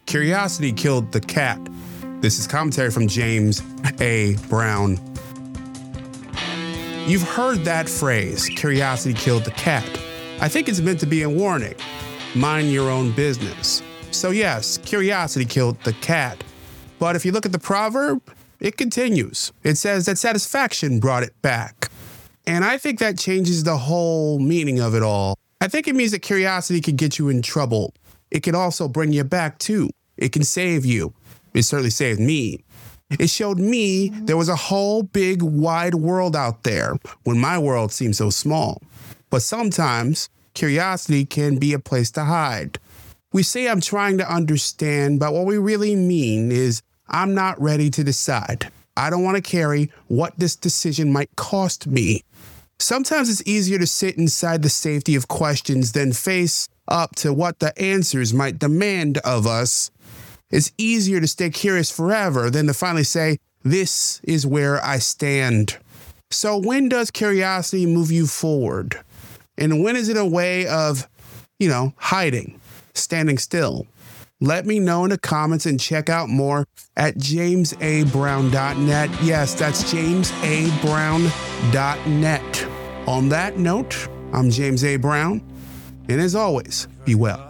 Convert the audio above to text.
Curiosity killed the cat. This is commentary from James A. Brown. You've heard that phrase, curiosity killed the cat. I think it's meant to be a warning. Mind your own business. So yes, curiosity killed the cat. But if you look at the proverb, it continues. It says that satisfaction brought it back. And I think that changes the whole meaning of it all. I think it means that curiosity can get you in trouble. It can also bring you back too. It can save you. It certainly saved me. It showed me there was a whole big wide world out there when my world seemed so small. But sometimes curiosity can be a place to hide. We say I'm trying to understand, but what we really mean is I'm not ready to decide. I don't want to carry what this decision might cost me. Sometimes it's easier to sit inside the safety of questions than face up to what the answers might demand of us. It's easier to stay curious forever than to finally say, this is where I stand. So when does curiosity move you forward? And when is it a way of, hiding, standing still? Let me know in the comments and check out more at jamesabrown.net. Yes, that's jamesabrown.net. On that note, I'm James A. Brown, and as always, be well.